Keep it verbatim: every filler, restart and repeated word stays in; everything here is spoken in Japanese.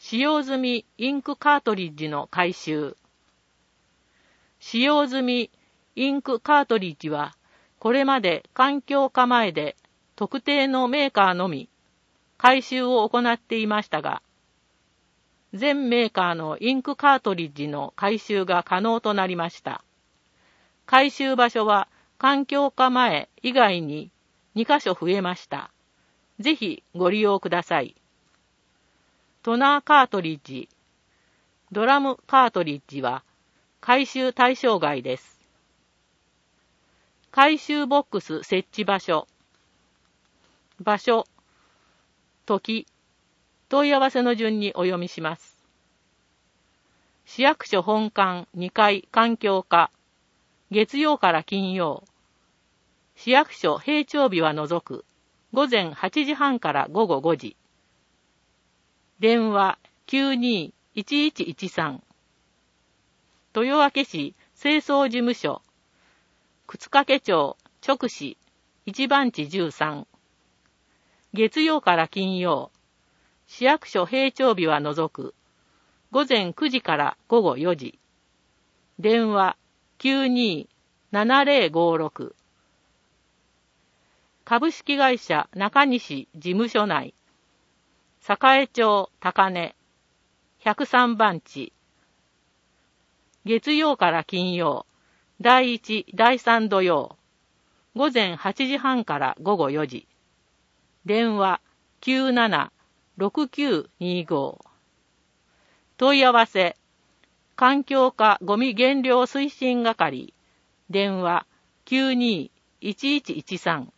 使用済みインクカートリッジの回収。使用済みインクカートリッジは、これまで環境課前で特定のメーカーのみ回収を行っていましたが、全メーカーのインクカートリッジの回収が可能となりました。回収場所は環境課前以外ににカ所増えました。ぜひご利用ください。トナーカートリッジ、ドラムカートリッジは回収対象外です。回収ボックス設置場所、場所、時、問い合わせの順にお読みします。市役所本館にかい環境課、月曜から金曜、市役所閉庁日は除く、午前はちじはんから午後ごじ。電話 きゅうにーいちいちいちさん。豊明市清掃事務所、沓掛町直市一番地じゅうさん。月曜から金曜、市役所閉庁日は除く、午前くじから午後よじ。電話 きゅうにーななぜろごろく。株式会社中西事務所内、栄町高根ひゃくさんばん地。月曜から金曜、だいいち、だいさん土曜、午前はちじはんから午後よじ。電話 きゅうななろくきゅうにご。問い合わせ、環境課ゴミ減量推進係、電話 きゅうにーいちいちいちさん。